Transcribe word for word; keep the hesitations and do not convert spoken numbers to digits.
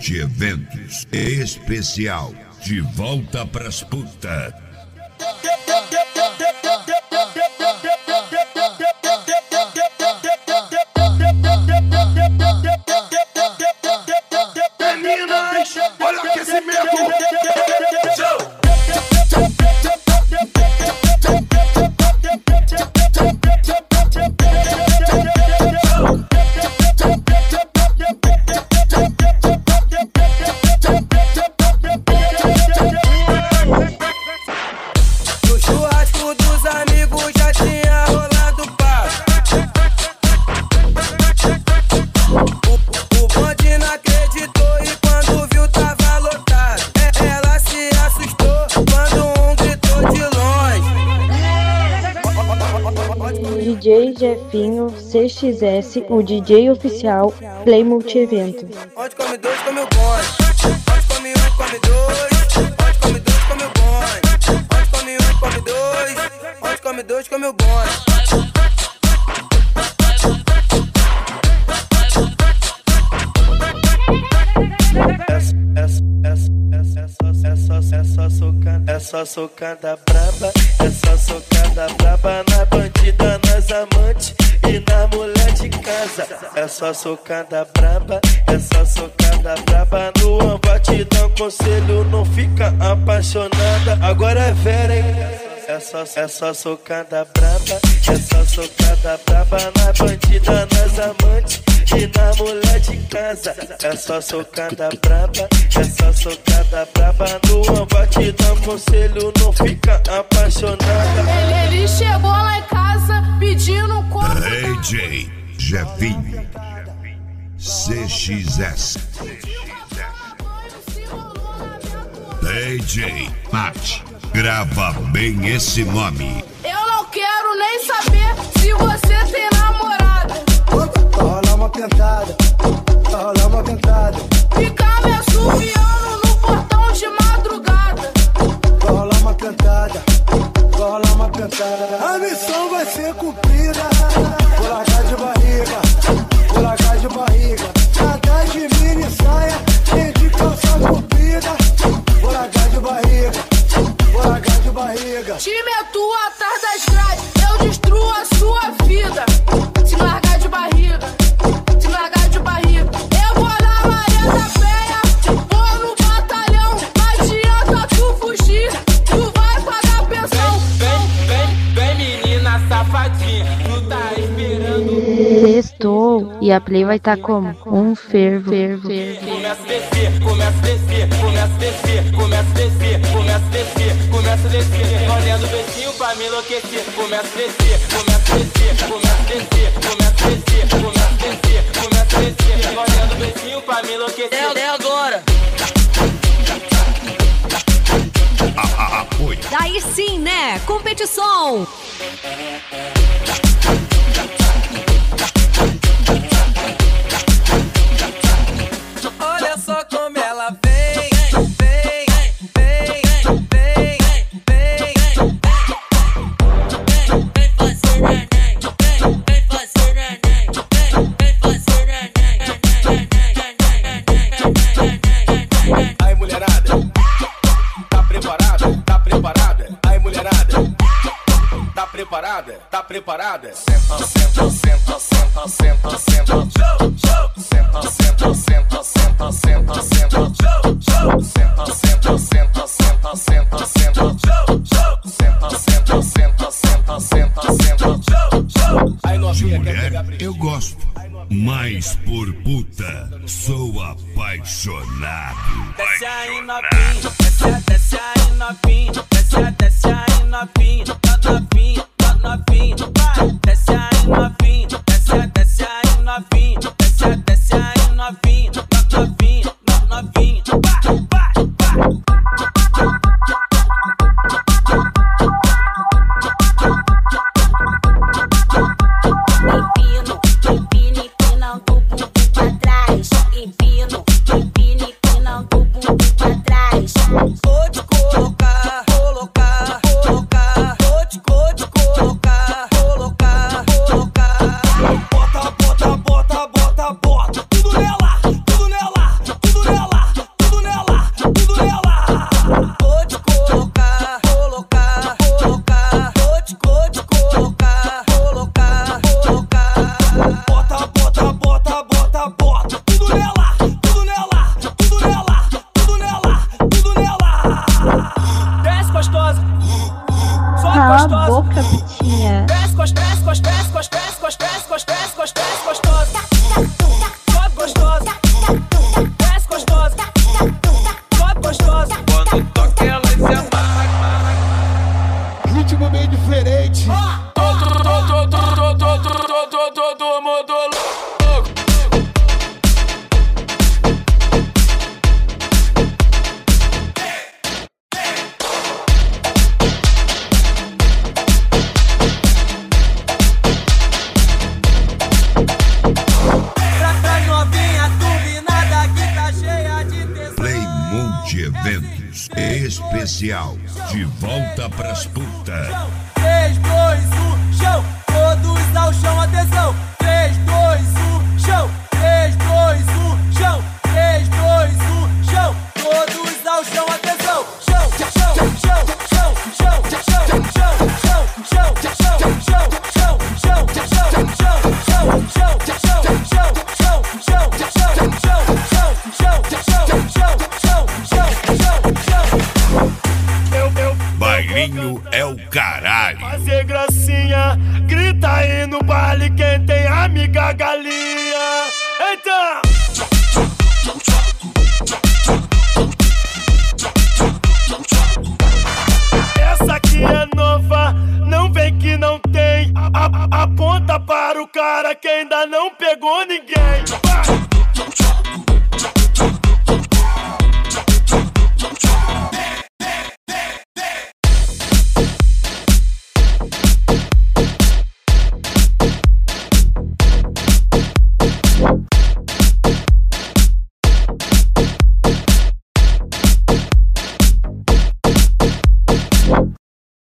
Multi-eventos especial de volta pras putas. Meninas, olha o aquecimento. No churrasco dos amigos já tinha rolado papo. O, o bonde não acreditou e quando viu tava lotado. É, ela se assustou quando um gritou de longe. D J Jefinho C X S, o D J oficial Play Multi-evento. Onde come dois, come o bonde. Onde come um, come dois. Onde come dois, come o bonde. Onde come um, come dois. Onde come dois, come o bonde. É só socada braba, é só socada braba na bandida, nas amantes e na mulher de casa. É só socada braba, é só socada braba no batidão. Conselho, não fica apaixonada, agora é vera, hein? É só, é só socada braba, é só socada braba na bandida, nas amantes e na mulher de casa. É só socada braba, é só socada braba no batidão. Conselho, não fica apaixonada. Ele, ele chegou lá em casa pedindo um copo. D J Jefinho C X S, D J Mate, grava bem esse nome. Eu não quero nem saber se você tem namorada. Vai rolar uma pentada, vai rolar uma pentada. Fica me assoviando no portão de madrugada. Vai rolar uma pentada, vai rolar uma pentada. A missão vai ser cumprida. Vou largar de barriga, vou largar de barriga. Nada de mini saia, nem de calça comprida. Vou largar de barriga, vou largar de barriga. Te meto atrás das grades, eu destruo a sua vida. Se largar de barriga, se largar de barriga. Eu vou na Maria da Penha, vou no batalhão. Não adianta tu fugir, tu vai pagar pensão. Vem, vem, vem menina safadinha, tu tá esperando. Sextou e a Play vai tá como? Um fervo, fervo, fervo. Começa a descer, começa a descer, começa a descer, começa a descer, começa a descer, começa a descer. Olhando o beijinho pra me enlouquecer. Começa a descer, começa a descer, começa a descer, começa a descer, começa a descer, começa a descer. Olhando o beijinho pra me enlouquecer. É, é agora. Apoio. Daí sim, né? Competição. Olha só como ela vem, vem, vem, vem, vem. Vem fazer neném, vem, vem fazer neném, vem, vem fazer neném. Aí mulherada, tá preparada? Tá preparada? Aí mulherada, tá preparada? Tá preparada? Senta, senta, senta, senta, senta, senta. Senta, senta, senta, senta, senta, senta. Senta, senta, senta, senta, senta, senta. Senta, senta, senta, senta, senta, senta. Aí De novinha quer mulher pegar eu gosto, mas por puta sou apaixonado. Desce aí novinha, desce, desce aí novinha, desce, desce aí novinha, tá novinha, tá novinha, vai. Desce aí novinha, desce, desce aí novinha, desce, desce aí novinha, tá novinha, tá novinha, vai, vai, vai. Empino, empina, empinando o bumbum pra trás. Empino, empina, empinando o bumbum pra trás. Vou te colocar, colocar, colocar. Vou te, vou te colocar, colocar, colocar. Bota, bota, bota, bota, bota. Tudo nela, tudo nela, tudo nela. Cala a boca, Pitinha. Desce, desce, desce, desce, desce, desce, desce, desce, desce, desce, gostosa. Sobe gostosa. Desce gostosa. Sobe gostosa. Quando toca ela se amarra. Ritmo bem diferente. Todo, todo, todo, todo, todo, todo mundo louco. Pra novinha turbinada que tá cheia de tesão. Play Multi-Eventos especial. De volta pras putas. três, dois, um, chão. Todos ao chão, atenção. três, dois, um, chão. três, dois, um, chão. três, dois, um, chão. Todos ao chão, atenção. Chão, chão, chão, chão, chão, chão, chão, chão, chão, chão, chão, chão, chão, chão, chão, Bailinho é o caralho. Fazer gracinha, grita aí no baile quem tem amiga galinha. Então! Essa aqui é nova, não vem que não tem. A, a, aponta para o cara que ainda não pegou ninguém. Vai.